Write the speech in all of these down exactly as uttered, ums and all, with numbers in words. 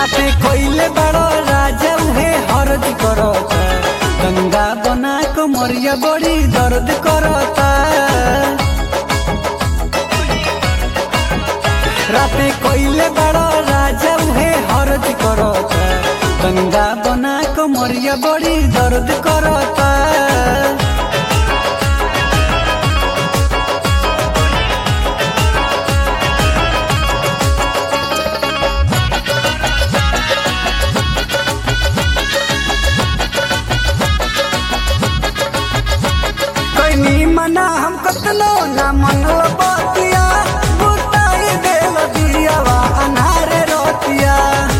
राते कोइले बड़ो राजा उहे हरज करता गंगा बना को मरिया बड़ी दर्द करता। राते कोइले बड़ो राजा उहे हरज करता गंगा बना को मरिया बड़ी दर्द करता। मना हम कतनो ना मनल बतिया बुताई देल दियावा अनारे रोतिया।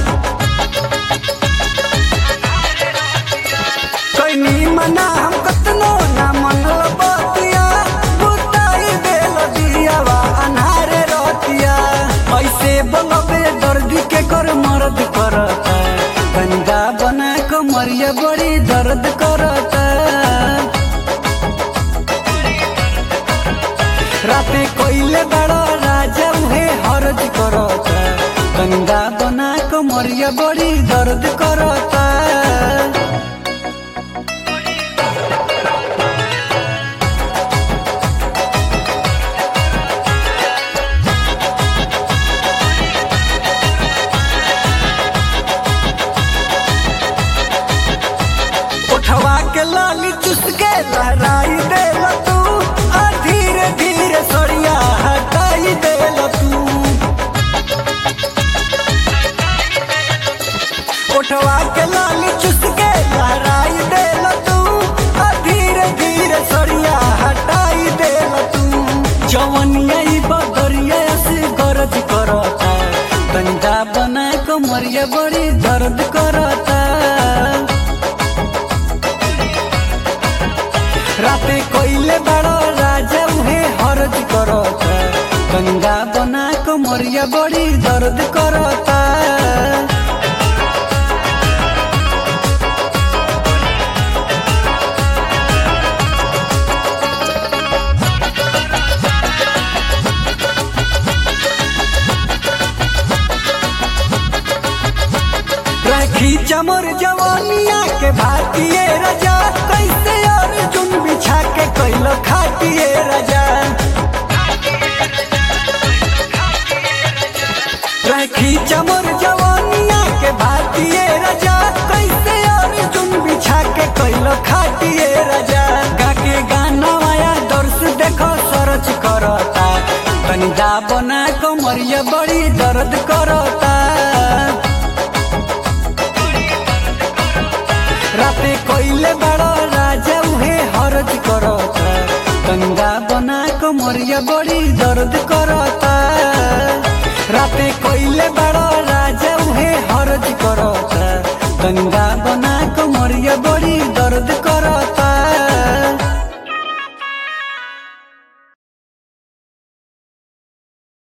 कोई मना हम कतनो ना मनल बतिया बुताई देल दियावा अनारे रोतिया। ऐसे बोलबे दर्दी के कर मर्द करता गंगा बना को मरिया बड़ी दर्द करता। राते कोइले बड़ो राजा उहे हरज करता गंगा बना को मरिया बड़ी दर्द करता। उठवा के लाली चुस के लहराई देला तू धीरे धीरे सड़िया हटाई देल तू। उठवा के लाली चुस के लहराई देल तू धीरे धीरे सड़िया हटाई देल तू। जवनिया बदरिया से गरज करता गंगा बना को मरिया बड़ी दर्द करता। राते कोइले बड़ो राजा उहे हरज करता गंगा बना को मरिया बड़ी दर्द करता। राखी चमर जवानिया के भातिए राजा कैसे अर्जुन बिछा के कैलो खातिए राजा। राखी चमर जवानिया के भातिए राजा कैसे अर्जुन बिछा के कैलो खातिए राजा। गाके गाना आया दर्श देखो सरच करता गंगा बना को मरिया बड़ी दर्द करता। राते कोइले बड़ो राजा उहे हरज करता गंगा बना को मरिया बड़ी दर्द करता। राते कोइले बड़ो राजा उहे हरज करता गंगा बना